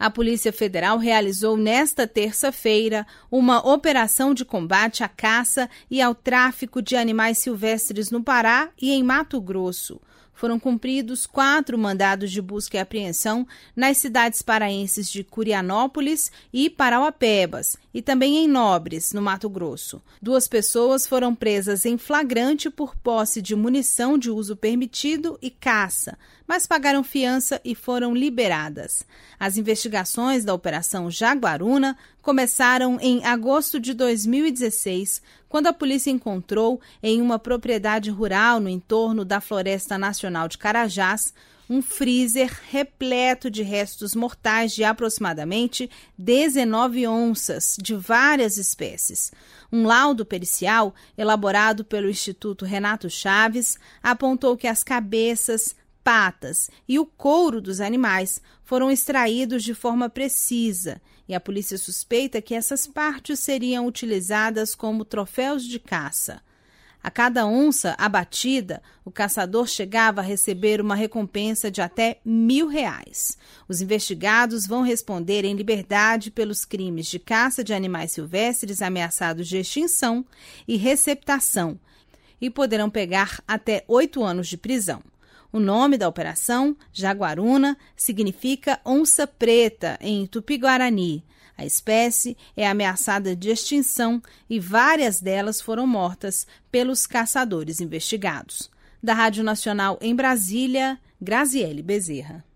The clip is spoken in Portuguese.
A Polícia Federal realizou nesta terça-feira uma operação de combate à caça e ao tráfico de animais silvestres no Pará e em Mato Grosso. Foram cumpridos 4 mandados de busca e apreensão nas cidades paraenses de Curianópolis e Parauapebas, e também em Nobres, no Mato Grosso. 2 pessoas foram presas em flagrante por posse de munição de uso permitido e caça, mas pagaram fiança e foram liberadas. As investigações da Operação Jaguaruna começaram em agosto de 2016, quando a polícia encontrou em uma propriedade rural no entorno da Floresta Nacional de Carajás um freezer repleto de restos mortais de aproximadamente 19 onças de várias espécies. Um laudo pericial elaborado pelo Instituto Renato Chaves apontou que as cabeças, patas e o couro dos animais foram extraídos de forma precisa e a polícia suspeita que essas partes seriam utilizadas como troféus de caça. A cada onça abatida, o caçador chegava a receber uma recompensa de até R$1.000. Os investigados vão responder em liberdade pelos crimes de caça de animais silvestres ameaçados de extinção e receptação e poderão pegar até 8 anos de prisão. O nome da operação, Jaguaruna, significa onça preta em Tupi-Guarani. A espécie é ameaçada de extinção e várias delas foram mortas pelos caçadores investigados. Da Rádio Nacional em Brasília, Graziele Bezerra.